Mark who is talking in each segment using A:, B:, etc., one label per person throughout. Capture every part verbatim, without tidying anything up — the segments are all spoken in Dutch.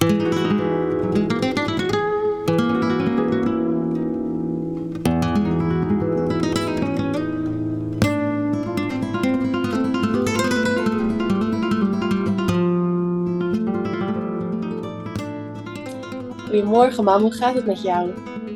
A: Goedemorgen, mam. Hoe gaat het met jou?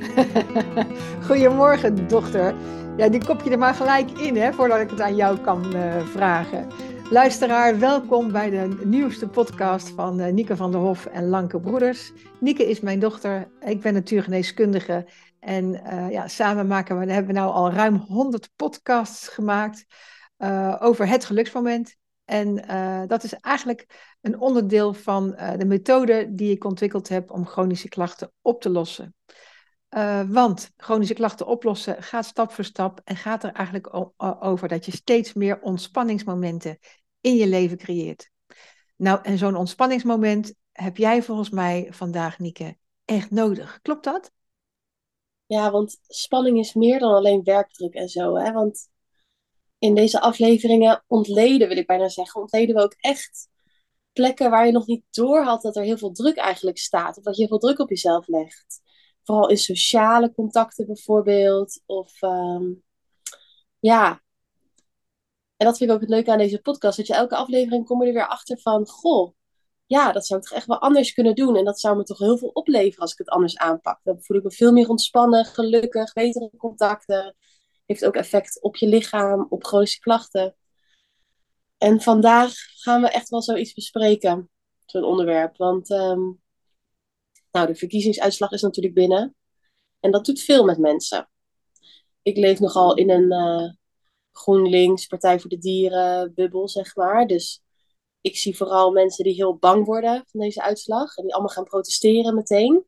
B: Goedemorgen, dochter. Ja, die kop je er maar gelijk in, hè, voordat ik het aan jou kan uh, vragen. Luisteraar, welkom bij de nieuwste podcast van uh, Nieke van der Hof en Lanke Broeders. Nieke is mijn dochter, ik ben natuurgeneeskundige. En uh, ja, samen maken we, hebben we nou al ruim honderd podcasts gemaakt uh, over het geluksmoment. En uh, dat is eigenlijk een onderdeel van uh, de methode die ik ontwikkeld heb om chronische klachten op te lossen. Uh, want chronische klachten oplossen gaat stap voor stap en gaat er eigenlijk o- over dat je steeds meer ontspanningsmomenten in je leven creëert. Nou, en zo'n ontspanningsmoment heb jij volgens mij vandaag, Nieke, echt nodig. Klopt dat?
A: Ja, want spanning is meer dan alleen werkdruk en zo, hè? Want in deze afleveringen ontleden, wil ik bijna zeggen, ontleden we ook echt plekken waar je nog niet door had dat er heel veel druk eigenlijk staat. Of dat je heel veel druk op jezelf legt. Vooral in sociale contacten bijvoorbeeld. Of um, ja, en dat vind ik ook het leuke aan deze podcast. Dat je elke aflevering kom je er weer achter van, goh, ja, dat zou ik toch echt wel anders kunnen doen. En dat zou me toch heel veel opleveren als ik het anders aanpak. Dan voel ik me veel meer ontspannen, gelukkig, betere contacten. Heeft ook effect op je lichaam, op chronische klachten. En vandaag gaan we echt wel zoiets bespreken, zo'n onderwerp. Want um, nou, de verkiezingsuitslag is natuurlijk binnen. En dat doet veel met mensen. Ik leef nogal in een uh, GroenLinks, Partij voor de Dieren, bubbel, zeg maar. Dus ik zie vooral mensen die heel bang worden van deze uitslag. En die allemaal gaan protesteren meteen.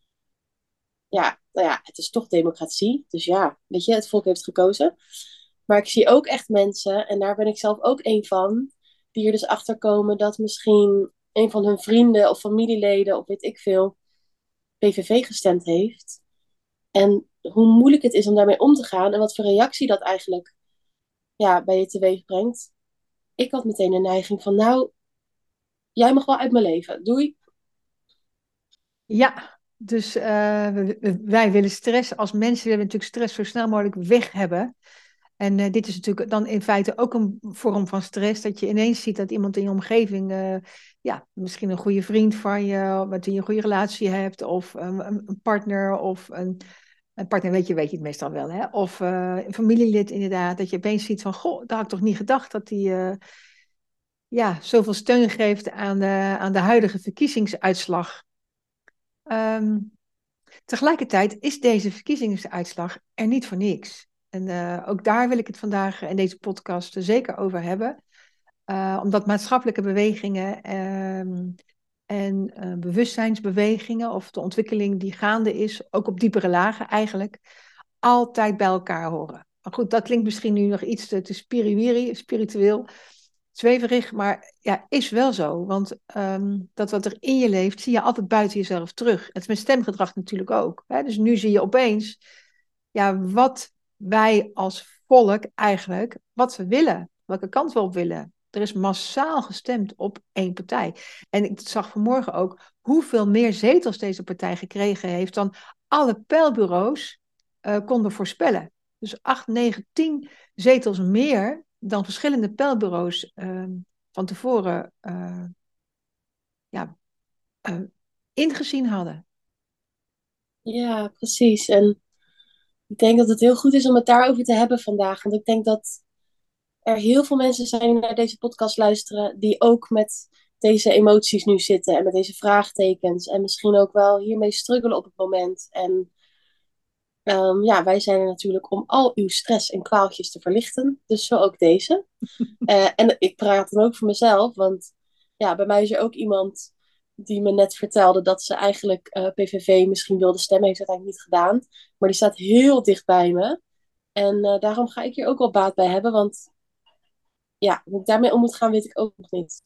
A: Ja, nou ja, het is toch democratie. Dus ja, weet je, het volk heeft gekozen. Maar ik zie ook echt mensen, en daar ben ik zelf ook een van, die er dus achter komen dat misschien een van hun vrienden of familieleden, of weet ik veel, P V V gestemd heeft. En hoe moeilijk het is om daarmee om te gaan en wat voor reactie dat eigenlijk ja, bij je teweeg brengt. Ik had meteen een neiging van, nou, jij mag wel uit mijn leven. Doei.
B: Ja, dus uh, we, wij willen stress, als mensen willen natuurlijk stress zo snel mogelijk weg hebben. En uh, dit is natuurlijk dan in feite ook een vorm van stress, dat je ineens ziet dat iemand in je omgeving, uh, ja, misschien een goede vriend van je, met wie je een goede relatie hebt, of um, een partner, of een, een partner, weet je, weet je het meestal wel, hè? Of uh, een familielid inderdaad, dat je opeens ziet van, goh, daar had ik toch niet gedacht dat die, uh, ja, zoveel steun geeft aan de, aan de huidige verkiezingsuitslag. Um, Tegelijkertijd is deze verkiezingsuitslag er niet voor niks. En uh, ook daar wil ik het vandaag in deze podcast zeker over hebben. Uh, omdat maatschappelijke bewegingen um, en uh, bewustzijnsbewegingen, of de ontwikkeling die gaande is, ook op diepere lagen eigenlijk, altijd bij elkaar horen. Maar goed, dat klinkt misschien nu nog iets te, te spiriwiri, spiritueel, zweverig, maar ja, is wel zo. Want um, dat wat er in je leeft, zie je altijd buiten jezelf terug. Het is met stemgedrag natuurlijk ook. Hè? Dus nu zie je opeens ja, wat wij als volk eigenlijk, wat we willen, welke kant we op willen. Er is massaal gestemd op één partij. En ik zag vanmorgen ook hoeveel meer zetels deze partij gekregen heeft dan alle peilbureaus uh, konden voorspellen. Dus acht, negen, tien zetels meer dan verschillende peilbureaus uh, van tevoren uh, ja, uh, ingezien hadden.
A: Ja, precies. En ik denk dat het heel goed is om het daarover te hebben vandaag. Want ik denk dat er heel veel mensen zijn die naar deze podcast luisteren, die ook met deze emoties nu zitten en met deze vraagtekens. En misschien ook wel hiermee struggelen op het moment. En um, ja, wij zijn er natuurlijk om al uw stress en kwaaltjes te verlichten. Dus zo ook deze. Uh, en ik praat dan ook voor mezelf, want ja, bij mij is er ook iemand die me net vertelde dat ze eigenlijk uh, P V V misschien wilde stemmen. Heeft ze uiteindelijk niet gedaan. Maar die staat heel dicht bij me. En uh, daarom ga ik hier ook wel baat bij hebben, want ja, hoe ik daarmee om moet gaan, weet ik ook nog niet.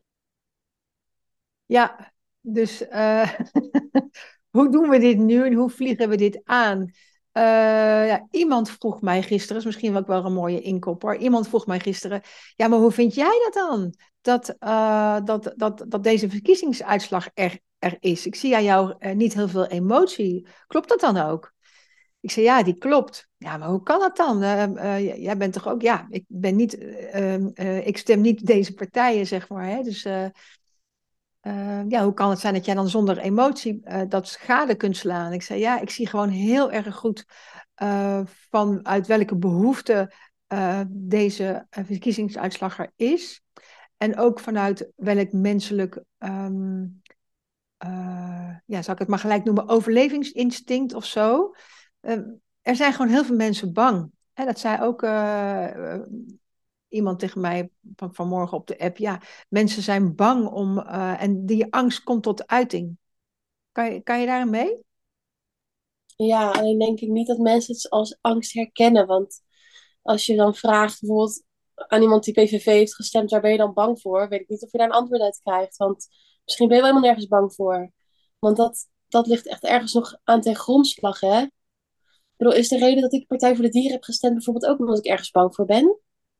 B: Ja, dus uh, hoe doen we dit nu en hoe vliegen we dit aan? Uh, ja, iemand vroeg mij gisteren, is misschien ook wel een mooie inkopper. Iemand vroeg mij gisteren, ja, maar hoe vind jij dat dan? Dat, uh, dat, dat, dat deze verkiezingsuitslag er er is. Ik zie aan jou uh, niet heel veel emotie. Klopt dat dan ook? Ik zei, ja, die klopt. Ja, maar hoe kan dat dan? Uh, uh, jij bent toch ook, ja, ik ben niet, uh, uh, ik stem niet deze partijen, zeg maar. Hè? Dus uh, uh, ja, hoe kan het zijn dat jij dan zonder emotie uh, dat schade kunt slaan? Ik zei, ja, ik zie gewoon heel erg goed uh, vanuit welke behoefte uh, deze uh, verkiezingsuitslag er is. En ook vanuit welk menselijk, um, uh, ja, zal ik het maar gelijk noemen, overlevingsinstinct of zo. Uh, er zijn gewoon heel veel mensen bang. En dat zei ook uh, uh, iemand tegen mij van, vanmorgen op de app. Ja, mensen zijn bang om, uh, en die angst komt tot uiting. Kan je, kan je daarin mee?
A: Ja, alleen denk ik niet dat mensen het als angst herkennen. Want als je dan vraagt bijvoorbeeld aan iemand die P V V heeft gestemd, waar ben je dan bang voor? Weet ik niet of je daar een antwoord uit krijgt. Want misschien ben je wel helemaal nergens bang voor. Want dat, dat ligt echt ergens nog aan ten grondslag, hè? Ik bedoel, is de reden dat ik Partij voor de Dieren heb gestemd bijvoorbeeld ook omdat ik ergens bang voor ben?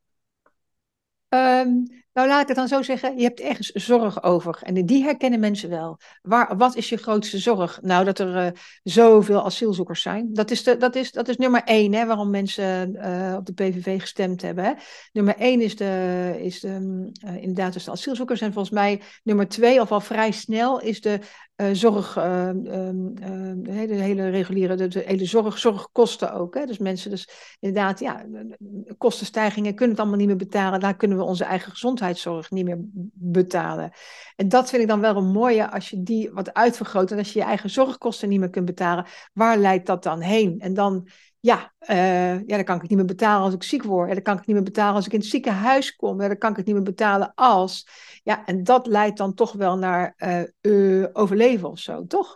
B: Um, nou, laat ik het dan zo zeggen. Je hebt ergens zorg over. En die herkennen mensen wel. Waar, wat is je grootste zorg? Nou, dat er uh, zoveel asielzoekers zijn. Dat is, de, dat is, dat is nummer één, hè, waarom mensen uh, op de P V V gestemd hebben. Hè. Nummer één is, de, is de, uh, inderdaad dus de asielzoekers. En volgens mij nummer twee, of al vrij snel, is de uh, zorg, uh, um, uh, de hele reguliere, de, de hele zorg, zorgkosten ook. Hè. Dus mensen, dus inderdaad, ja, kostenstijgingen kunnen het allemaal niet meer betalen. Daar kunnen we onze eigen gezondheidszorg niet meer betalen. En dat vind ik dan wel een mooie als je die wat uitvergroot. En als je je eigen zorgkosten niet meer kunt betalen, waar leidt dat dan heen? En dan, ja, uh, ja, dan kan ik het niet meer betalen als ik ziek word. Ja, dan kan ik het niet meer betalen als ik in het ziekenhuis kom. Ja, dan kan ik het niet meer betalen als. Ja, en dat leidt dan toch wel naar uh, uh, overleven of zo, toch?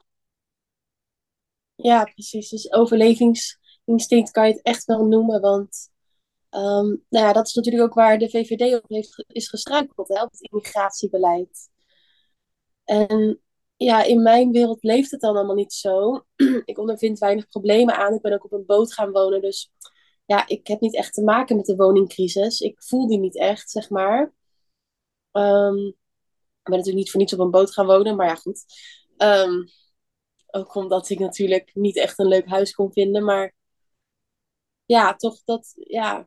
A: Ja, precies. Dus overlevingsinstinct kan je het echt wel noemen. Want um, nou ja, dat is natuurlijk ook waar de V V D op heeft, is gestruikeld, hè, op het immigratiebeleid. En ja, in mijn wereld leeft het dan allemaal niet zo. Ik ondervind weinig problemen aan. Ik ben ook op een boot gaan wonen. Dus ja, ik heb niet echt te maken met de woningcrisis. Ik voel die niet echt, zeg maar. Um, ik ben natuurlijk niet voor niets op een boot gaan wonen, maar ja, goed. Um, ook omdat ik natuurlijk niet echt een leuk huis kon vinden. Maar ja, toch dat, ja,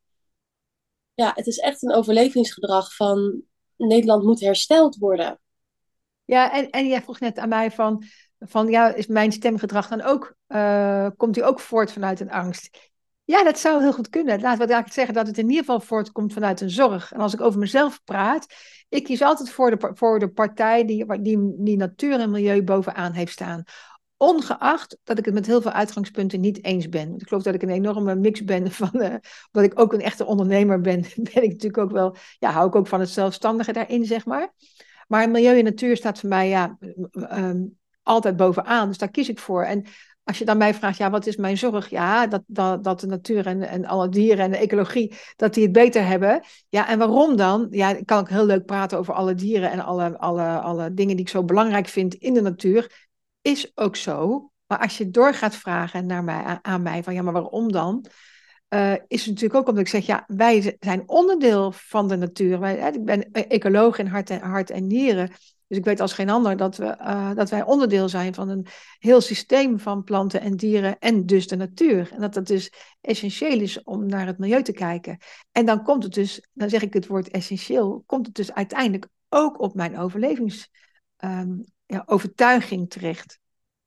A: ja, het is echt een overlevingsgedrag van Nederland moet hersteld worden.
B: Ja, en, en jij vroeg net aan mij van, van ja, is mijn stemgedrag dan ook, uh, komt die ook voort vanuit een angst? Ja, dat zou heel goed kunnen. Laten we eigenlijk zeggen dat het in ieder geval voortkomt vanuit een zorg. En als ik over mezelf praat, ik kies altijd voor de, voor de partij die, die, die natuur en milieu bovenaan heeft staan. Ongeacht dat ik het met heel veel uitgangspunten niet eens ben. Ik geloof dat ik een enorme mix ben van, uh, omdat ik ook een echte ondernemer ben, ben ik natuurlijk ook wel, ja, hou ik ook van het zelfstandige daarin, zeg maar. Maar milieu en natuur staat voor mij ja, um, altijd bovenaan. Dus daar kies ik voor. En als je dan mij vraagt, ja, wat is mijn zorg? Ja, dat, dat, dat de natuur en, en alle dieren en de ecologie, dat die het beter hebben. Ja, en waarom dan? Ja, ik kan ook heel leuk praten over alle dieren en alle, alle, alle dingen die ik zo belangrijk vind in de natuur. Is ook zo. Maar als je door gaat vragen naar mij, aan, aan mij, van ja, maar waarom dan? Uh, is het natuurlijk ook omdat ik zeg, ja, wij zijn onderdeel van de natuur. Wij, hè, ik ben ecoloog in hart en, hart en nieren. Dus ik weet als geen ander dat, we, uh, dat wij onderdeel zijn van een heel systeem van planten en dieren en dus de natuur. En dat het dus essentieel is om naar het milieu te kijken. En dan komt het dus, dan zeg ik het woord essentieel, komt het dus uiteindelijk ook op mijn overlevings, um, ja, overtuiging terecht.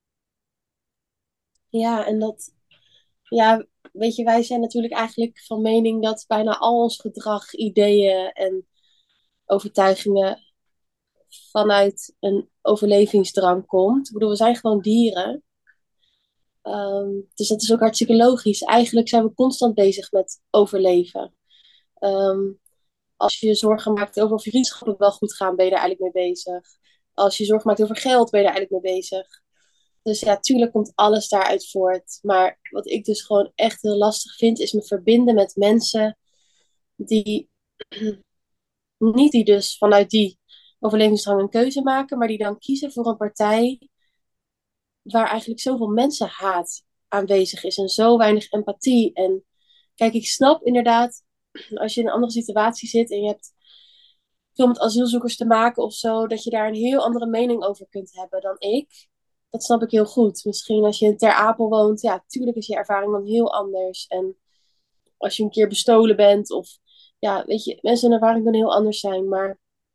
A: Ja, en dat, ja, weet je, wij zijn natuurlijk eigenlijk van mening dat bijna al ons gedrag, ideeën en overtuigingen vanuit een overlevingsdrang komt. Ik bedoel, we zijn gewoon dieren. Um, dus dat is ook hartstikke logisch. Eigenlijk zijn we constant bezig met overleven. Um, als je je zorgen maakt over of je vriendschappen wel goed gaan, ben je daar eigenlijk mee bezig. Als je je zorgen maakt over geld, ben je daar eigenlijk mee bezig. Dus ja, tuurlijk komt alles daaruit voort. Maar wat ik dus gewoon echt heel lastig vind, is me verbinden met mensen die niet die dus vanuit die overlevingsdrang een keuze maken, maar die dan kiezen voor een partij waar eigenlijk zoveel mensenhaat aanwezig is en zo weinig empathie. En kijk, ik snap inderdaad, als je in een andere situatie zit en je hebt veel met asielzoekers te maken of zo, dat je daar een heel andere mening over kunt hebben dan ik. Dat snap ik heel goed. Misschien als je in Ter Apel woont, ja, tuurlijk is je ervaring dan heel anders. En als je een keer bestolen bent, of ja, weet je, mensen hun ervaring kan heel anders zijn. Maar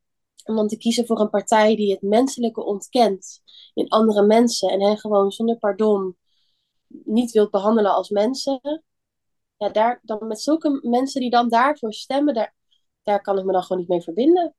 A: om dan te kiezen voor een partij die het menselijke ontkent in andere mensen en hen gewoon zonder pardon niet wilt behandelen als mensen, ja, daar, dan met zulke mensen die dan daarvoor stemmen, daar, daar kan ik me dan gewoon niet mee verbinden.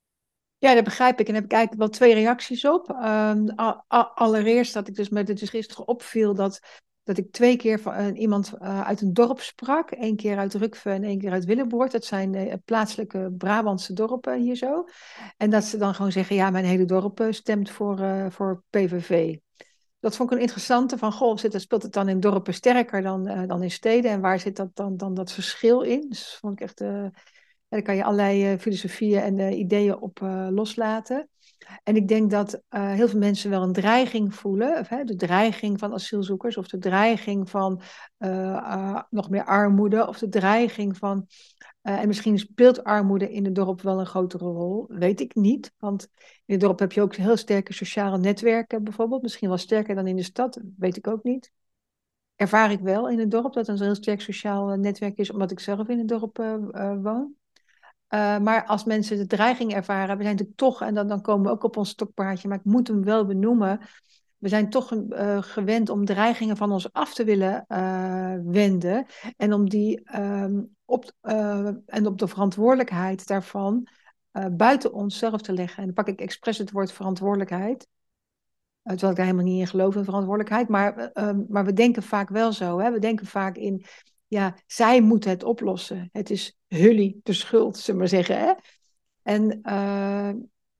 B: Ja, dat begrijp ik. En daar heb ik eigenlijk wel twee reacties op. Ehm, a- a- allereerst dat ik dus met het dus gisteren opviel dat, dat ik twee keer van eh, iemand eh, uit een dorp sprak. Eén keer uit Rukve en één keer uit Willeboort. Dat zijn eh, plaatselijke Brabantse dorpen hier zo. En dat ze dan gewoon zeggen, ja, mijn hele dorp eh, stemt voor, eh, voor P V V. Dat vond ik een interessante van, goh, zit, speelt het dan in dorpen sterker dan, eh, dan in steden? En waar zit dat dan, dan dat verschil in? Dus dat vond ik echt... eh, en daar kan je allerlei uh, filosofieën en uh, ideeën op uh, loslaten. En ik denk dat uh, heel veel mensen wel een dreiging voelen. Of, hè, de dreiging van asielzoekers. Of de dreiging van uh, uh, nog meer armoede. Of de dreiging van... Uh, en misschien speelt armoede in het dorp wel een grotere rol. Weet ik niet. Want in het dorp heb je ook heel sterke sociale netwerken bijvoorbeeld. Misschien wel sterker dan in de stad. Weet ik ook niet. Ervaar ik wel in het dorp dat er een heel sterk sociaal netwerk is. Omdat ik zelf in het dorp uh, uh, woon. Uh, maar als mensen de dreiging ervaren, we zijn natuurlijk toch, en dan, dan komen we ook op ons stokpaardje, maar ik moet hem wel benoemen. We zijn toch uh, gewend om dreigingen van ons af te willen uh, wenden. En om die um, op, uh, en op de verantwoordelijkheid daarvan uh, buiten onszelf te leggen. En dan pak ik expres het woord verantwoordelijkheid. Uh, terwijl ik daar helemaal niet in geloof in verantwoordelijkheid. Maar, uh, maar we denken vaak wel zo. Hè? We denken vaak in, ja, zij moeten het oplossen. Het is jullie de schuld, zullen we maar zeggen. Hè? En, uh,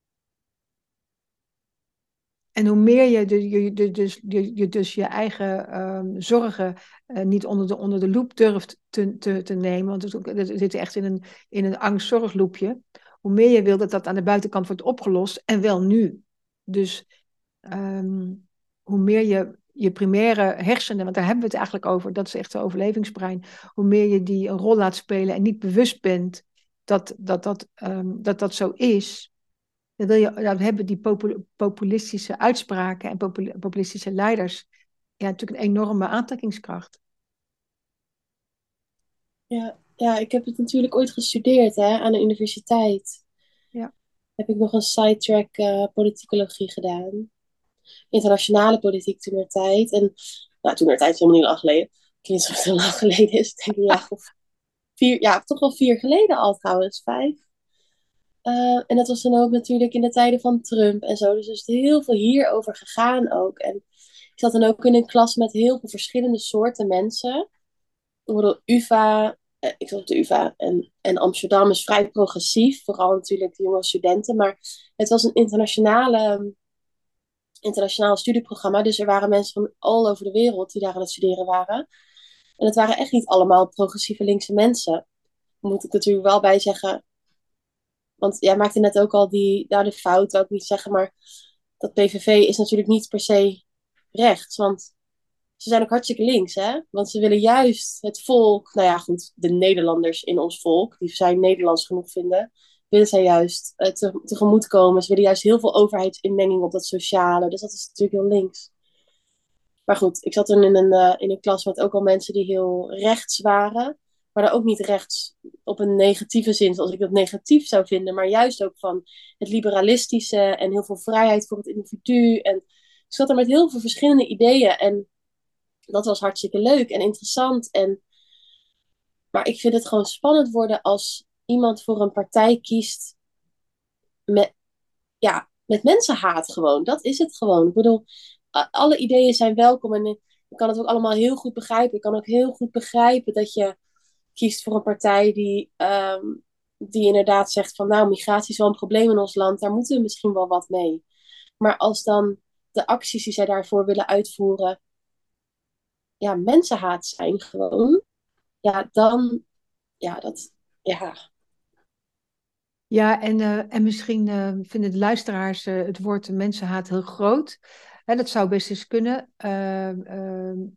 B: en hoe meer je, de, je, de, dus, je, je dus je eigen um, zorgen uh, niet onder de, onder de loep durft te, te, te nemen, want we zitten echt in een, in een angst-zorgloepje. Hoe meer je wil dat dat aan de buitenkant wordt opgelost, en wel nu. Dus um, hoe meer je je primaire hersenen, want daar hebben we het eigenlijk over, dat is echt de overlevingsbrein, hoe meer je die een rol laat spelen en niet bewust bent dat dat, dat, um, dat, dat zo is, dan, wil je, dan hebben die popul populistische uitspraken en popul populistische leiders ja, natuurlijk een enorme aantrekkingskracht.
A: Ja, ja, ik heb het natuurlijk ooit gestudeerd hè, aan de universiteit.
B: Ja.
A: Heb ik nog een sidetrack uh, politicologie gedaan. Internationale politiek toen er tijd. En nou, toen er tijd is helemaal niet lang geleden. Ik weet niet of het zo lang geleden is. Ik denk een jaar of vier, ja, toch wel vier geleden al trouwens, vijf. Uh, en dat was dan ook natuurlijk in de tijden van Trump en zo. Dus er is heel veel hierover gegaan ook. En ik zat dan ook in een klas met heel veel verschillende soorten mensen. Bijvoorbeeld U vA, eh, ik zat op de U vA en, en Amsterdam is vrij progressief. Vooral natuurlijk de jonge studenten. Maar het was een internationale, internationaal studieprogramma. Dus er waren mensen van all over de wereld die daar aan het studeren waren. En het waren echt niet allemaal progressieve linkse mensen. Daar moet ik natuurlijk wel bij zeggen. Want jij maakte net ook al die, nou, de fout, ook niet zeggen, maar dat P V V is natuurlijk niet per se rechts. Want ze zijn ook hartstikke links, hè? Want ze willen juist het volk, nou ja, goed, de Nederlanders in ons volk, die zij Nederlands genoeg vinden, willen zij juist uh, te, tegemoet komen. Ze willen juist heel veel overheidsinmenging op dat sociale. Dus dat is natuurlijk heel links. Maar goed, ik zat toen in een, uh, in een klas met ook al mensen die heel rechts waren. Maar dan ook niet rechts op een negatieve zin, zoals ik dat negatief zou vinden. Maar juist ook van het liberalistische en heel veel vrijheid voor het individu. En ik zat er met heel veel verschillende ideeën. En dat was hartstikke leuk en interessant. En, maar ik vind het gewoon spannend worden als iemand voor een partij kiest met, ja, met mensenhaat gewoon. Dat is het gewoon. Ik bedoel, alle ideeën zijn welkom en ik kan het ook allemaal heel goed begrijpen. Ik kan ook heel goed begrijpen dat je kiest voor een partij die, um, die inderdaad zegt van nou, migratie is wel een probleem in ons land. Daar moeten we misschien wel wat mee. Maar als dan de acties die zij daarvoor willen uitvoeren, ja, mensenhaat zijn gewoon. Ja, dan, ja, dat, ja.
B: Ja, en, uh, en misschien uh, vinden de luisteraars uh, het woord mensenhaat heel groot. Hè, dat zou best eens kunnen. Uh, uh,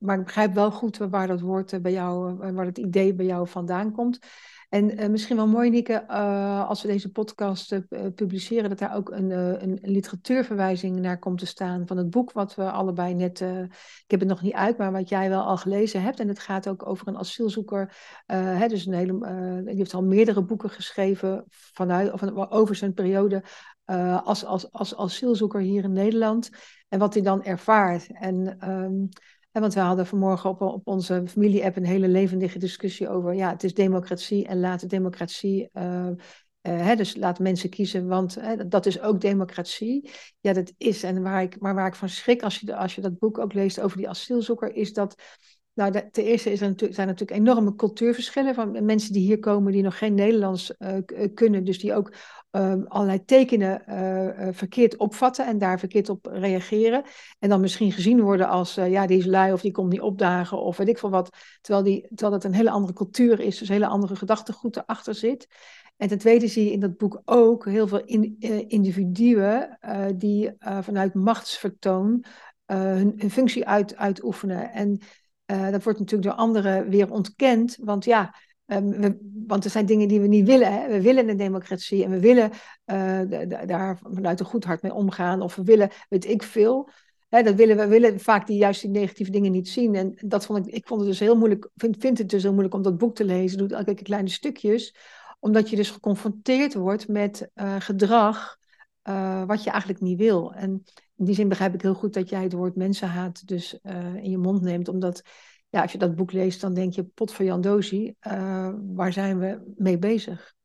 B: maar ik begrijp wel goed waar dat woord eh, bij jou, eh, waar het idee bij jou vandaan komt. En eh, misschien wel mooi, Nieke, eh, als we deze podcast eh, pu- publiceren, dat daar ook een, eh, een, een literatuurverwijzing naar komt te staan van het boek wat we allebei net, eh, ik heb het nog niet uit, maar wat jij wel al gelezen hebt. En het gaat ook over een asielzoeker, eh, hè, dus een hele, eh, die heeft al meerdere boeken geschreven vanuit, of over zijn periode uh, als, als, als asielzoeker hier in Nederland. En wat hij dan ervaart. En, um, en want we hadden vanmorgen op, op onze familie-app een hele levendige discussie over, ja, het is democratie en laat de democratie, uh, uh, hè, dus laat mensen kiezen, want hè, dat is ook democratie. Ja, dat is. En waar ik, maar waar ik van schrik als je, als je dat boek ook leest over die asielzoeker, is dat, nou, de, ten eerste is er natuurlijk, zijn er natuurlijk enorme cultuurverschillen van mensen die hier komen die nog geen Nederlands uh, kunnen, dus die ook um, allerlei tekenen uh, uh, verkeerd opvatten en daar verkeerd op reageren. En dan misschien gezien worden als, uh, ja, die is lui of die komt niet opdagen of weet ik veel wat. Terwijl, die, terwijl dat een hele andere cultuur is, dus een hele andere gedachtegoed erachter zit. En ten tweede zie je in dat boek ook heel veel in, uh, individuen uh, die uh, vanuit machtsvertoon uh, hun, hun functie uit, uitoefenen. En uh, dat wordt natuurlijk door anderen weer ontkend, want ja, Um, we, want er zijn dingen die we niet willen. Hè? We willen een democratie en we willen uh, de, de, daar vanuit een goed hart mee omgaan. Of we willen, weet ik veel. Hè, dat willen, we willen vaak die, juist die negatieve dingen niet zien. En dat vond ik, ik vond het dus heel moeilijk, vind, vind het dus heel moeilijk om dat boek te lezen. Doe elke keer kleine stukjes. Omdat je dus geconfronteerd wordt met uh, gedrag uh, wat je eigenlijk niet wil. En in die zin begrijp ik heel goed dat jij het woord mensenhaat dus uh, in je mond neemt. Omdat ja, als je dat boek leest, dan denk je, pot voor Jandozie, uh, waar zijn we mee bezig?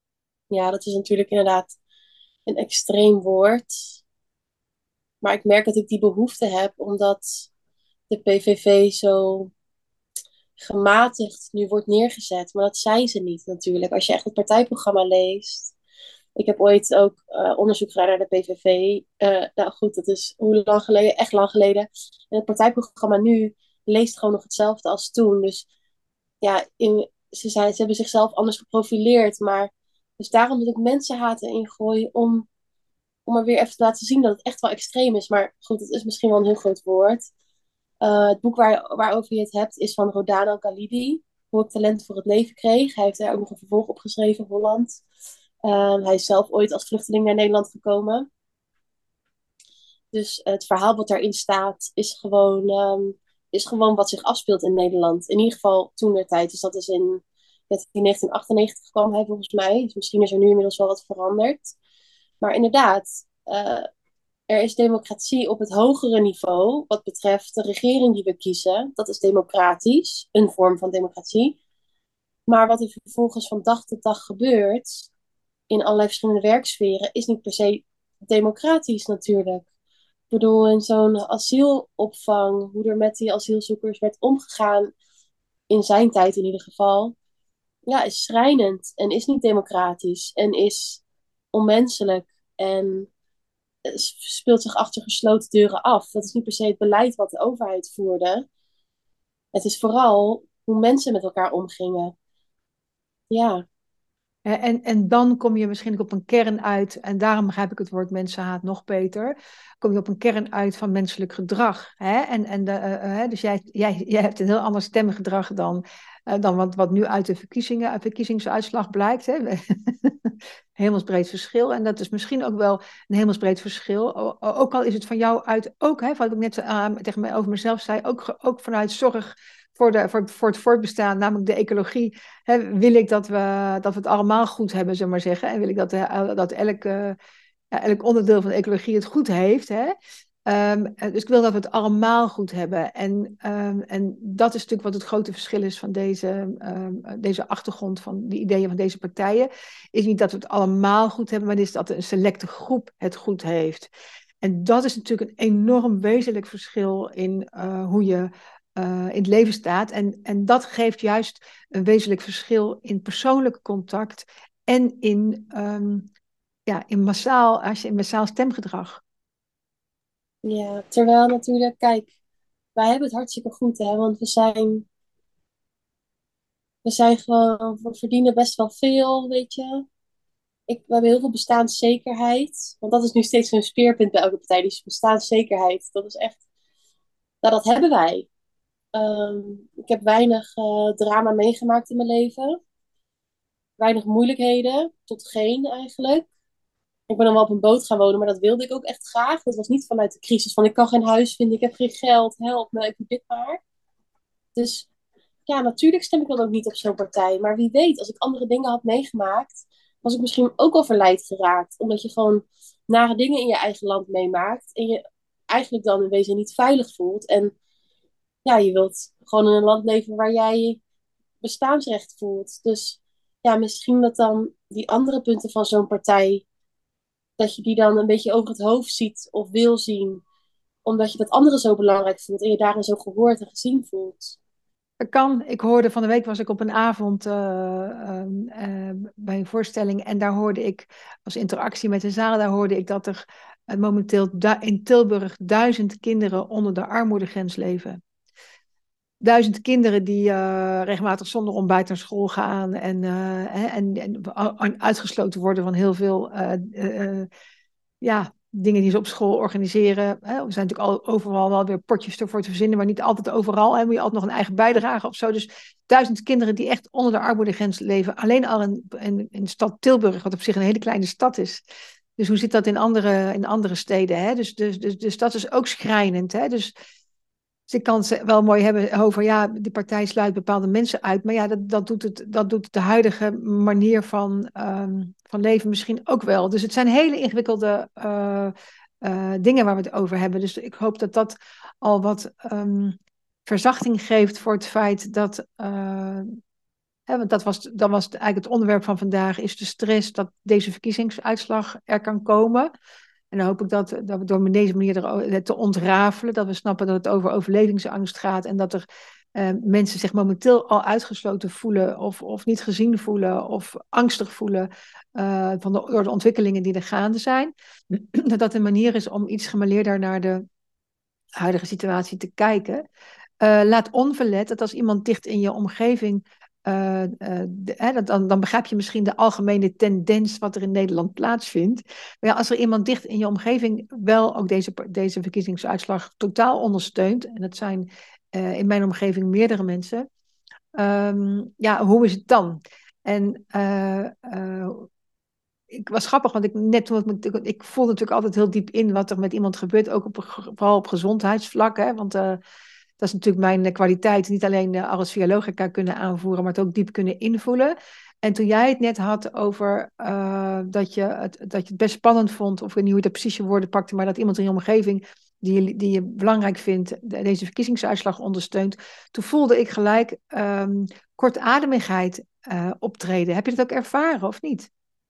A: Ja, dat is natuurlijk inderdaad een extreem woord. Maar ik merk dat ik die behoefte heb, omdat de P V V zo gematigd nu wordt neergezet. Maar dat zijn ze niet natuurlijk. Als je echt het partijprogramma leest. Ik heb ooit ook uh, onderzoek gedaan naar de P V V. Uh, nou goed, dat is hoe lang geleden? Echt lang geleden. En het partijprogramma nu leest gewoon nog hetzelfde als toen. Dus ja, in, ze, zijn, ze hebben zichzelf anders geprofileerd. Maar dus daarom dat ik mensenhaat erin gooi om, om er weer even te laten zien dat het echt wel extreem is. Maar goed, het is misschien wel een heel groot woord. Uh, het boek waar, waarover je het hebt is van Rodan Al-Khalidi. Hoe ik talent voor het leven kreeg. Hij heeft daar ook nog een vervolg op geschreven, Holland. Uh, hij is zelf ooit als vluchteling naar Nederland gekomen. Dus het verhaal wat daarin staat is gewoon, um, is gewoon wat zich afspeelt in Nederland. In ieder geval toen der tijd. Dus dat is in negentien achtennegentig kwam hij volgens mij. Dus misschien is er nu inmiddels wel wat veranderd. Maar inderdaad, uh, er is democratie op het hogere niveau wat betreft de regering die we kiezen. Dat is democratisch, een vorm van democratie. Maar wat er vervolgens van dag tot dag gebeurt in allerlei verschillende werksferen is niet per se democratisch natuurlijk. Ik bedoel, in zo'n asielopvang, hoe er met die asielzoekers werd omgegaan, in zijn tijd in ieder geval, ja, is schrijnend en is niet democratisch en is onmenselijk en speelt zich achter gesloten deuren af. Dat is niet per se het beleid wat de overheid voerde. Het is vooral hoe mensen met elkaar omgingen. Ja.
B: En, en dan kom je misschien op een kern uit, en daarom begrijp ik het woord mensenhaat nog beter, kom je op een kern uit van menselijk gedrag. Hè? En, en de, uh, uh, dus jij, jij, jij hebt een heel ander stemgedrag dan, uh, dan wat, wat nu uit de verkiezingen, uit verkiezingsuitslag blijkt. Hè? Hemelsbreed verschil. En dat is misschien ook wel een hemelsbreed verschil. O, ook al is het van jou uit, ook, hè, wat ik net uh, tegen mij over mezelf zei, ook, ook vanuit zorg voor, de, voor, voor het voortbestaan, namelijk de ecologie, hè, wil ik dat we, dat we het allemaal goed hebben, zullen we maar zeggen. En wil ik dat, dat elk, uh, ja, elk onderdeel van de ecologie het goed heeft. Hè? Um, dus ik wil dat we het allemaal goed hebben. En, um, en dat is natuurlijk wat het grote verschil is van deze, um, deze achtergrond, van die ideeën van deze partijen. Is niet dat we het allemaal goed hebben, maar is dat een selecte groep het goed heeft. En dat is natuurlijk een enorm wezenlijk verschil in uh, hoe je Uh, in het leven staat. En, en dat geeft juist een wezenlijk verschil in persoonlijk contact en in, um, ja, in, massaal, als je, in massaal stemgedrag.
A: Ja, terwijl natuurlijk, kijk, wij hebben het hartstikke goed, hè, want we zijn, we zijn gewoon, we verdienen best wel veel, weet je. Ik, we hebben heel veel bestaanszekerheid, want dat is nu steeds een speerpunt bij elke partij, die bestaanszekerheid. Dat is echt, nou, dat hebben wij. Um, ik heb weinig uh, drama meegemaakt in mijn leven. Weinig moeilijkheden, tot geen eigenlijk. Ik ben dan wel op een boot gaan wonen, maar dat wilde ik ook echt graag. Dat was niet vanuit de crisis van ik kan geen huis vinden, ik heb geen geld, help me, ik doe dit maar. Dus ja, natuurlijk stem ik dan ook niet op zo'n partij. Maar wie weet, als ik andere dingen had meegemaakt, was ik misschien ook wel verleid geraakt. Omdat je gewoon nare dingen in je eigen land meemaakt. En je eigenlijk dan in wezen niet veilig voelt. En ja, je wilt gewoon in een land leven waar jij bestaansrecht voelt. Dus ja, misschien dat dan die andere punten van zo'n partij, dat je die dan een beetje over het hoofd ziet of wil zien. Omdat je dat andere zo belangrijk voelt en je daarin zo gehoord en gezien voelt.
B: Dat kan. Ik hoorde van de week was ik op een avond eh, ehm, eh, bij een voorstelling en daar hoorde ik als interactie met de zaal, daar hoorde ik dat er eh, momenteel du- in Tilburg duizend kinderen onder de armoedegrens leven. Duizend kinderen die eh, regelmatig zonder ontbijt naar school gaan en, eh, hè, en, en uitgesloten worden van heel veel eh, eh, eh, ja, dingen die ze op school organiseren. Hè. Er zijn natuurlijk al, overal wel weer potjes ervoor te verzinnen, maar niet altijd overal. Hè. Moet je altijd nog een eigen bijdrage of zo. Dus duizend kinderen die echt onder de armoedegrens leven. Alleen al in, in, in de stad Tilburg, wat op zich een hele kleine stad is. Dus hoe zit dat in andere, in andere steden? Hè? Dus, dus, dus, dus dat is ook schrijnend. Hè? Dus dus ik kan het wel mooi hebben over, ja, de partij sluit bepaalde mensen uit. Maar ja, dat, dat, doet, het, dat doet de huidige manier van, um, van leven misschien ook wel. Dus het zijn hele ingewikkelde uh, uh, dingen waar we het over hebben. Dus ik hoop dat dat al wat um, verzachting geeft voor het feit dat... Uh, hè, want dat was, dat was eigenlijk het onderwerp van vandaag, is de stress dat deze verkiezingsuitslag er kan komen. En dan hoop ik dat, dat we door deze manier er, te ontrafelen, dat we snappen dat het over overlevingsangst gaat en dat er uh, mensen zich momenteel al uitgesloten voelen of, of niet gezien voelen of angstig voelen uh, van de, door de ontwikkelingen die er gaande zijn. Dat dat een manier is om iets gemaleerder naar de huidige situatie te kijken. Uh, laat onverlet dat als iemand dicht in je omgeving uh, uh, de, hè, dan, dan begrijp je misschien de algemene tendens wat er in Nederland plaatsvindt. Maar ja, als er iemand dicht in je omgeving wel ook deze, deze verkiezingsuitslag totaal ondersteunt, en dat zijn uh, in mijn omgeving meerdere mensen, um, ja, hoe is het dan? En uh, uh, ik was grappig, want ik net toen ik, ik voelde natuurlijk altijd heel diep in wat er met iemand gebeurt, ook op, vooral op gezondheidsvlak, hè, want uh, dat is natuurlijk mijn kwaliteit. Niet alleen uh, alles via logica kunnen aanvoeren, maar het ook diep kunnen invoelen. En toen jij het net had over uh, dat, je het, dat je het best spannend vond, of ik weet niet hoe je dat precies je woorden pakte, maar dat iemand in je omgeving die je, die je belangrijk vindt, deze verkiezingsuitslag ondersteunt. Toen voelde ik gelijk um, kortademigheid uh, optreden. Heb je dat ook ervaren of niet?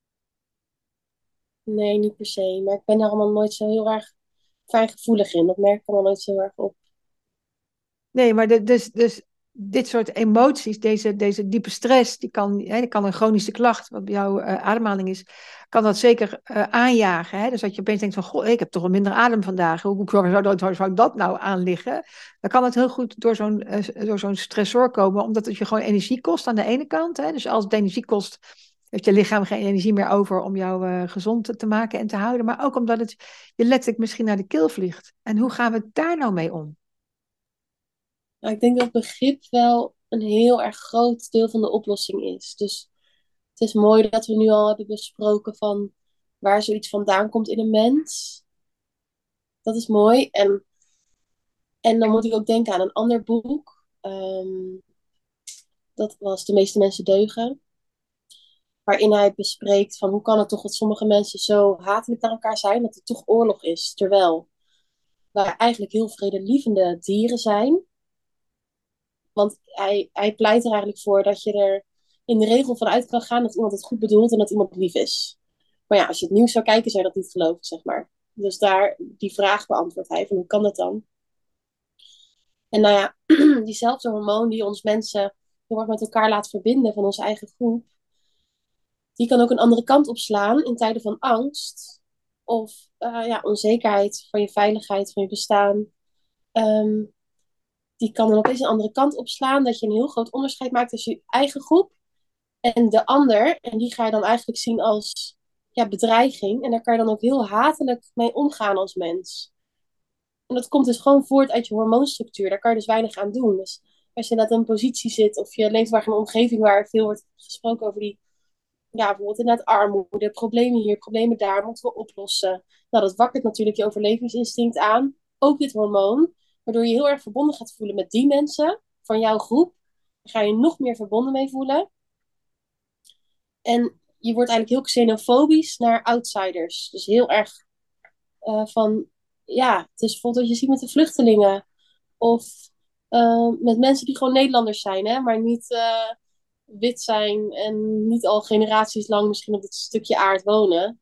A: Nee, niet per se. Maar ik ben daar allemaal nooit zo heel erg fijngevoelig in. Dat merk ik allemaal nooit zo erg op.
B: Nee, maar de, dus, dus dit soort emoties, deze, deze diepe stress, die kan, hè, die kan een chronische klacht, wat bij jou uh, ademhaling is, kan dat zeker uh, aanjagen. Hè? Dus dat je opeens denkt van, goh, ik heb toch wel minder adem vandaag. Hoe, hoe zou, dat, hoe zou dat nou aanliggen? Dan kan het heel goed door zo'n, uh, door zo'n stressor komen, omdat het je gewoon energie kost aan de ene kant. Hè? Dus als het energie kost, heeft je lichaam geen energie meer over om jou uh, gezond te, te maken en te houden. Maar ook omdat het je letterlijk misschien naar de keel vliegt. En hoe gaan we daar nou mee om?
A: Maar ik denk dat begrip wel een heel erg groot deel van de oplossing is. Dus het is mooi dat we nu al hebben besproken van waar zoiets vandaan komt in een mens. Dat is mooi. En, en dan moet ik ook denken aan een ander boek. Um, dat was De meeste mensen deugen. Waarin hij bespreekt van hoe kan het toch dat sommige mensen zo hatelijk naar elkaar zijn. Dat het toch oorlog is. Terwijl we eigenlijk heel vredelievende dieren zijn. Want hij, hij pleit er eigenlijk voor dat je er in de regel van uit kan gaan dat iemand het goed bedoelt en dat iemand lief is. Maar ja, als je het nieuws zou kijken, zou je dat niet geloven, zeg maar. Dus daar, die vraag beantwoordt hij van hoe kan dat dan? En nou ja, diezelfde hormoon die ons mensen heel erg met elkaar laat verbinden van onze eigen groep, die kan ook een andere kant opslaan in tijden van angst of uh, ja, onzekerheid van je veiligheid, van je bestaan. Um, die kan dan opeens een andere kant opslaan, dat je een heel groot onderscheid maakt tussen je eigen groep en de ander. En die ga je dan eigenlijk zien als ja, bedreiging. En daar kan je dan ook heel hatelijk mee omgaan als mens. En dat komt dus gewoon voort uit je hormoonstructuur. Daar kan je dus weinig aan doen. Dus als je net in een positie zit of je leeft waar in een omgeving waar veel wordt gesproken over die, ja, bijvoorbeeld inderdaad armoede, problemen hier, problemen daar, moeten we oplossen. Nou, dat wakkert natuurlijk je overlevingsinstinct aan. Ook dit hormoon, waardoor je heel erg verbonden gaat voelen met die mensen van jouw groep. Daar ga je nog meer verbonden mee voelen. En je wordt eigenlijk heel xenofobisch naar outsiders. Dus heel erg uh, van, ja, het is bijvoorbeeld wat je ziet met de vluchtelingen. Of uh, met mensen die gewoon Nederlanders zijn, hè, maar niet uh, wit zijn en niet al generaties lang misschien op dit stukje aard wonen.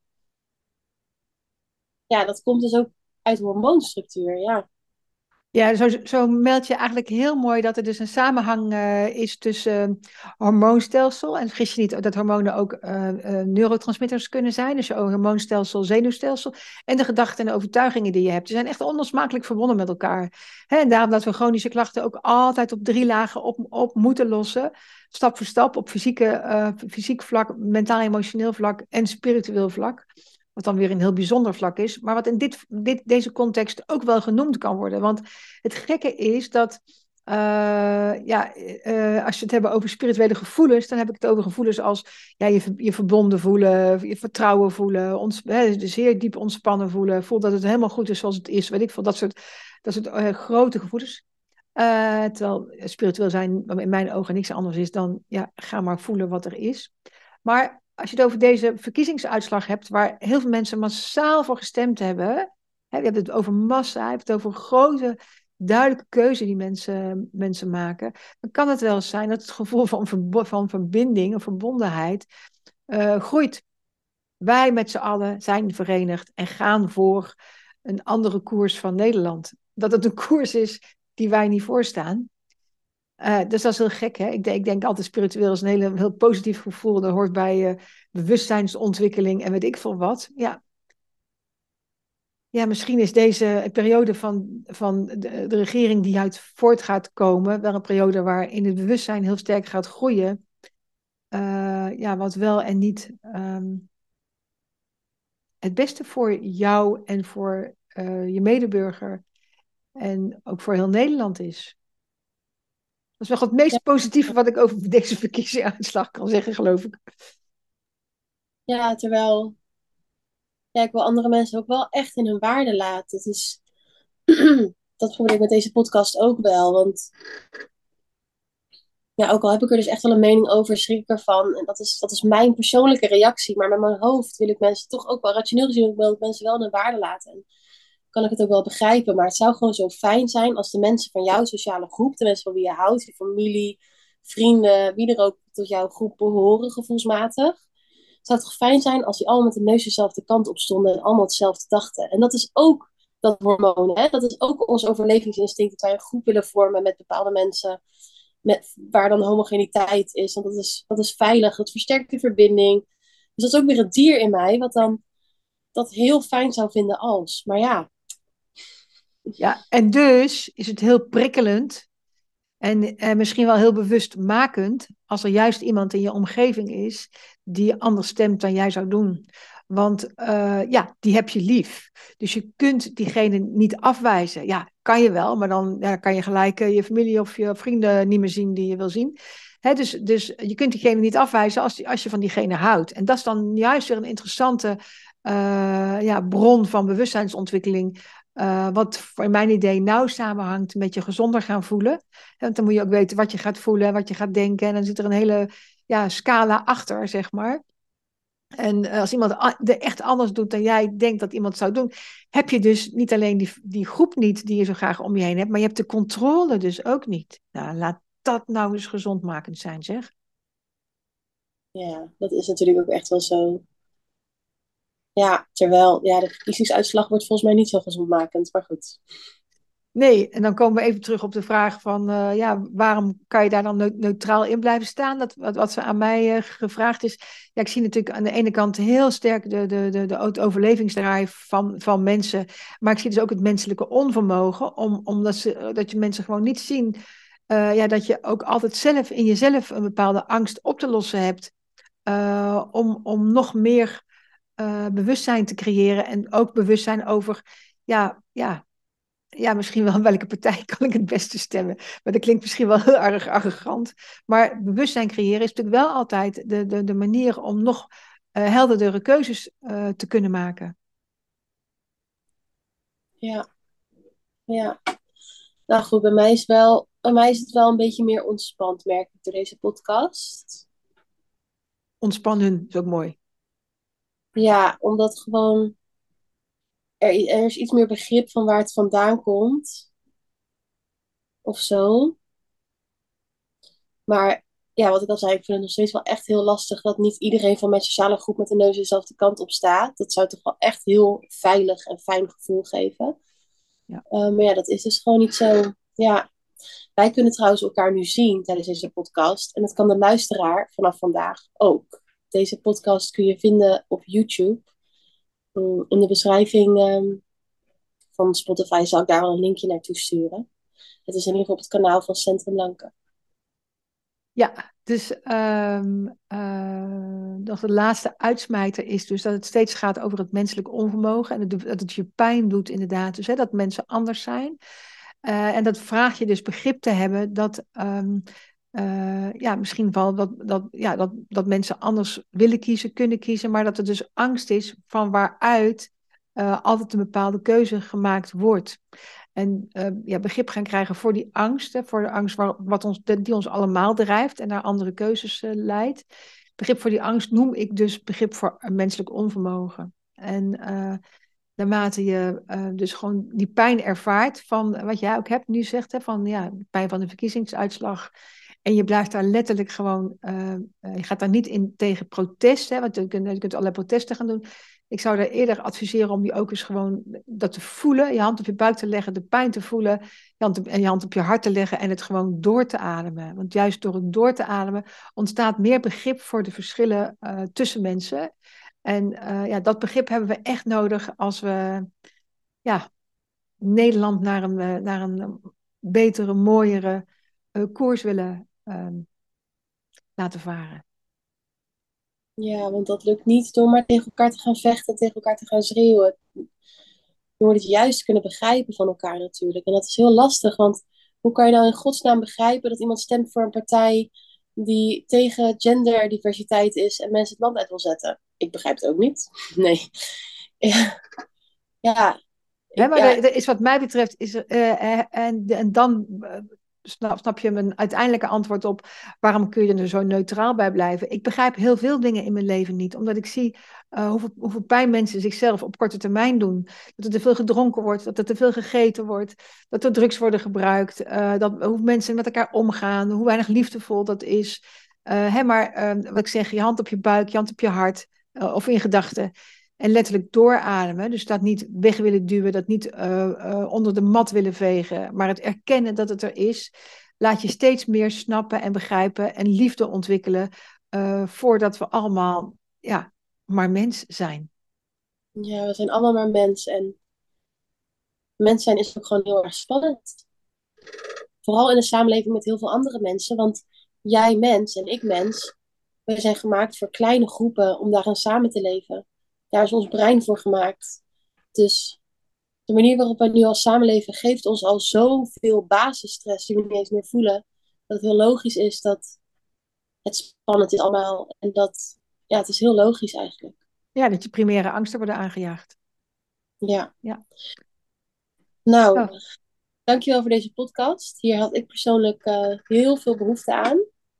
A: Ja, dat komt dus ook uit hormoonstructuur, ja.
B: Ja, zo, zo meld je eigenlijk heel mooi dat er dus een samenhang uh, is tussen uh, hormoonstelsel. En vergis je niet dat hormonen ook uh, uh, neurotransmitters kunnen zijn. Dus je hormoonstelsel, zenuwstelsel. En de gedachten en overtuigingen die je hebt. Die zijn echt onlosmakelijk verbonden met elkaar. Hè, en daarom dat we chronische klachten ook altijd op drie lagen op, op moeten lossen. Stap voor stap op fysieke, uh, fysiek vlak, mentaal-emotioneel vlak en spiritueel vlak. Wat dan weer een heel bijzonder vlak is. Maar wat in dit, dit, deze context ook wel genoemd kan worden. Want het gekke is dat, uh, ja, uh, als je het hebben over spirituele gevoelens, dan heb ik het over gevoelens als ja, je, je verbonden voelen, je vertrouwen voelen, ons, hè, dus zeer diep ontspannen voelen, voel dat het helemaal goed is zoals het is, weet ik veel, dat soort, dat soort uh, grote gevoelens. Uh, terwijl spiritueel zijn in mijn ogen niks anders is dan, ja, ga maar voelen wat er is. Maar als je het over deze verkiezingsuitslag hebt, waar heel veel mensen massaal voor gestemd hebben, hè, je hebt het over massa, je hebt het over grote, duidelijke keuze die mensen, mensen maken, dan kan het wel zijn dat het gevoel van, van verbinding of verbondenheid uh, groeit. Wij met z'n allen zijn verenigd en gaan voor een andere koers van Nederland. Dat het een koers is die wij niet voorstaan. Uh, dus dat is heel gek, hè? Ik denk, ik denk altijd spiritueel is een hele, heel positief gevoel. Dat hoort bij uh, bewustzijnsontwikkeling en weet ik veel wat. Ja, ja misschien is deze periode van, van de, de regering die uit voort gaat komen wel een periode waarin het bewustzijn heel sterk gaat groeien. Uh, ja, wat wel en niet um, het beste voor jou en voor uh, je medeburger en ook voor heel Nederland is. Dat is wel het meest
A: Ja,
B: positieve wat ik over deze verkiezingsuitslag kan zeggen, geloof ik.
A: ja, terwijl ja, ik wil andere mensen ook wel echt in hun waarde laten. Dus dat probeer ik met deze podcast ook wel. Want ja, ook al heb ik er dus echt wel een mening over, schrik ik ervan. En dat is, dat is mijn persoonlijke reactie. Maar met mijn hoofd wil ik mensen toch ook wel, rationeel gezien, wil ik mensen wel in hun waarde laten. En kan ik het ook wel begrijpen. Maar het zou gewoon zo fijn zijn als de mensen van jouw sociale groep, de mensen van wie je houdt, je familie, vrienden, wie er ook tot jouw groep behoren, gevoelsmatig. Het zou toch fijn zijn als die allemaal met de neus dezelfde kant op stonden en allemaal hetzelfde dachten. En dat is ook dat hormoon, hè? Dat is ook ons overlevingsinstinct, dat wij een groep willen vormen met bepaalde mensen, met, waar dan homogeniteit is. Want dat is, dat is veilig, dat versterkt de verbinding. Dus dat is ook weer het dier in mij, wat dan dat heel fijn zou vinden als. Maar ja.
B: Ja, en dus is het heel prikkelend en eh, misschien wel heel bewustmakend als er juist iemand in je omgeving is die anders stemt dan jij zou doen. Want uh, ja, die heb je lief. Dus je kunt diegene niet afwijzen. Ja, kan je wel, maar dan ja, kan je gelijk uh, je familie of je vrienden niet meer zien die je wil zien. Hè, dus, dus je kunt diegene niet afwijzen als, als je van diegene houdt. En dat is dan juist weer een interessante uh, ja, bron van bewustzijnsontwikkeling. Uh, wat voor mijn idee nauw samenhangt met je gezonder gaan voelen. Want dan moet je ook weten wat je gaat voelen, wat je gaat denken. En dan zit er een hele ja, scala achter, zeg maar. En als iemand er echt anders doet dan jij denkt dat iemand zou doen, heb je dus niet alleen die, die groep niet die je zo graag om je heen hebt, maar je hebt de controle dus ook niet. Nou, laat dat nou eens gezondmakend zijn, zeg.
A: Ja, dat is natuurlijk ook echt wel zo. Ja, terwijl ja, de verkiezingsuitslag wordt volgens mij niet zo gezondmakend, maar goed.
B: Nee, en dan komen we even terug op de vraag van, uh, ja, waarom kan je daar dan neutraal in blijven staan? Dat, wat, wat aan mij uh, gevraagd is. Ja, ik zie natuurlijk aan de ene kant heel sterk de, de, de, de overlevingsdrive van, van mensen. Maar ik zie dus ook het menselijke onvermogen, om, omdat ze, dat je mensen gewoon niet zien. Uh, ja, dat je ook altijd zelf in jezelf een bepaalde angst op te lossen hebt. Uh, om, om nog meer uh, bewustzijn te creëren en ook bewustzijn over, ja, ja ja, misschien wel welke partij kan ik het beste stemmen. Maar dat klinkt misschien wel heel erg arrogant. Maar bewustzijn creëren is natuurlijk wel altijd de, de, de manier om nog uh, helderdere keuzes uh, te kunnen maken.
A: Ja, ja. Nou goed, bij mij is, wel, bij mij is het wel een beetje meer ontspant, merk ik, door deze podcast.
B: Ontspannen is ook mooi.
A: Ja, omdat gewoon er, er is iets meer begrip van waar het vandaan komt. Of zo. Maar ja, wat ik al zei, ik vind het nog steeds wel echt heel lastig dat niet iedereen van mijn sociale groep met de neus dezelfde kant op staat. Dat zou toch wel echt heel veilig en fijn gevoel geven.
B: Ja.
A: Uh, maar ja, dat is dus gewoon niet zo. Ja, wij kunnen trouwens elkaar nu zien tijdens deze podcast. En dat kan de luisteraar vanaf vandaag ook. Deze podcast kun je vinden op YouTube. In de beschrijving um, van Spotify zal ik daar wel een linkje naartoe sturen. Het is in ieder geval op het kanaal van Centrum Lanke.
B: Ja, dus um, uh, dat de laatste uitsmijter is dus dat het steeds gaat over het menselijk onvermogen. En dat het je pijn doet inderdaad. Dus hè, dat mensen anders zijn. Uh, en dat vraag je dus begrip te hebben dat... Um, Uh, ja, misschien wel dat, dat, ja, dat, dat mensen anders willen kiezen, kunnen kiezen, maar dat er dus angst is van waaruit uh, altijd een bepaalde keuze gemaakt wordt. En uh, ja, begrip gaan krijgen voor die angst, hè, voor de angst waar, wat ons, die ons allemaal drijft en naar andere keuzes uh, leidt. Begrip voor die angst noem ik dus begrip voor menselijk onvermogen. En uh, naarmate je uh, dus gewoon die pijn ervaart van wat jij ook hebt nu zegt, hè, van ja, pijn van de verkiezingsuitslag. En je blijft daar letterlijk gewoon, uh, uh, je gaat daar niet in tegen protest, hè, want je kunt, je kunt allerlei protesten gaan doen. Ik zou er eerder adviseren om je ook eens gewoon dat te voelen, je hand op je buik te leggen, de pijn te voelen, je hand op, en je hand op je hart te leggen en het gewoon door te ademen. Want juist door het door te ademen ontstaat meer begrip voor de verschillen uh, tussen mensen. En uh, ja, dat begrip hebben we echt nodig als we ja, Nederland naar een, naar een betere, mooiere uh, koers willen uh, laten varen.
A: Ja, want dat lukt niet door maar tegen elkaar te gaan vechten, tegen elkaar te gaan schreeuwen. Je moet het juist kunnen begrijpen van elkaar natuurlijk. En dat is heel lastig, want hoe kan je nou in godsnaam begrijpen dat iemand stemt voor een partij die tegen genderdiversiteit is en mensen het land uit wil zetten? Ik begrijp het ook niet. Nee. Ja. Ja.
B: Hè, maar
A: Ja.
B: er is wat mij betreft, is er, uh, en, en dan uh, snap, snap je mijn uiteindelijke antwoord op waarom kun je er zo neutraal bij blijven. Ik begrijp heel veel dingen in mijn leven niet, omdat ik zie uh, hoeveel, hoeveel pijn mensen zichzelf op korte termijn doen. Dat er te veel gedronken wordt, dat er te veel gegeten wordt, dat er drugs worden gebruikt, uh, dat, hoe mensen met elkaar omgaan, hoe weinig liefdevol dat is. Uh, hè, maar uh, wat ik zeg, je hand op je buik, je hand op je hart uh, of in gedachten. En letterlijk doorademen. Dus dat niet weg willen duwen, dat niet uh, uh, onder de mat willen vegen. Maar het erkennen dat het er is. Laat je steeds meer snappen en begrijpen en liefde ontwikkelen. Uh, voordat we allemaal ja, maar mens zijn.
A: Ja, we zijn allemaal maar mens. En mens zijn is ook gewoon heel erg spannend. Vooral in een samenleving met heel veel andere mensen. Want jij mens en ik mens. We zijn gemaakt voor kleine groepen om daarin samen te leven. Daar is ons brein voor gemaakt. Dus de manier waarop wij nu al samenleven geeft ons al zoveel basisstress die we niet eens meer voelen. Dat het heel logisch is dat het spannend is allemaal. En dat, ja, het is heel logisch eigenlijk.
B: Ja, dat je primaire angsten worden aangejaagd.
A: Ja.
B: Ja.
A: Nou,
B: Oh.
A: dankjewel voor deze podcast. Hier had ik persoonlijk uh, heel veel behoefte aan.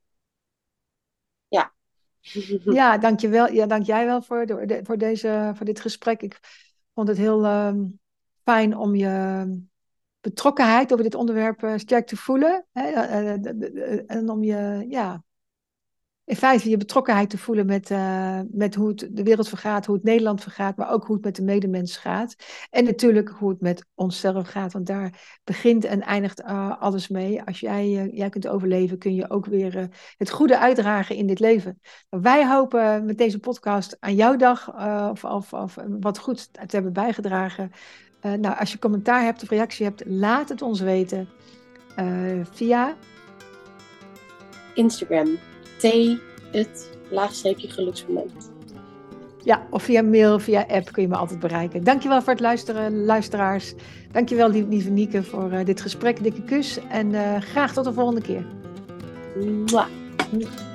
A: Ja.
B: Ja, dankjewel. Ja, dank jij wel voor, de, voor, deze, voor dit gesprek. Ik vond het heel uh, fijn om je betrokkenheid over dit onderwerp uh, sterk te voelen. Hè? En om je, ja, in feite je betrokkenheid te voelen met, uh, met hoe het de wereld vergaat, hoe het Nederland vergaat, maar ook hoe het met de medemens gaat. En natuurlijk hoe het met onszelf gaat, want daar begint en eindigt uh, alles mee. Als jij, uh, jij kunt overleven, kun je ook weer uh, het goede uitdragen in dit leven. Wij hopen met deze podcast aan jouw dag uh, of, of, of wat goed te hebben bijgedragen. Uh, nou, als je commentaar hebt of reactie hebt, laat het ons weten uh, via
A: Instagram. T, het, laagstreepje geluksmoment.
B: Ja, of via mail, via app kun je me altijd bereiken. Dankjewel voor het luisteren, luisteraars. Dankjewel, lieve Nieke, voor uh, dit gesprek. Dikke kus en uh, graag tot de volgende keer.
A: Mwah.